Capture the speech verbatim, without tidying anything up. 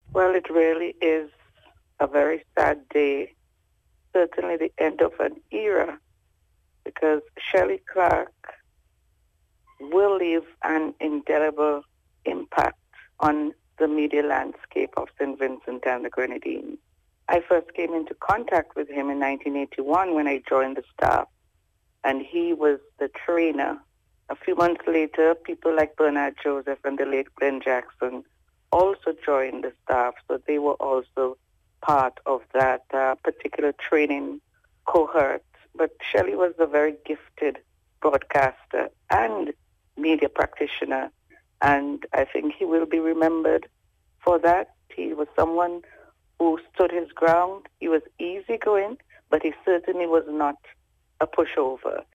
Well, it really is a very sad day, certainly the end of an era, because Shelley Clark will leave an indelible impact on the media landscape of Saint Vincent and the Grenadines. I first came into contact with him in nineteen eighty-one when I joined the staff, and he was the trainer. A few months later, people like Bernard Joseph and the late Glenn Jackson also joined the staff, so they were also part of that uh, particular training cohort. But Shelley was a very gifted broadcaster and media practitioner, and I think he will be remembered for that. He was someone who stood his ground. He was easygoing, but he certainly was not a pushover.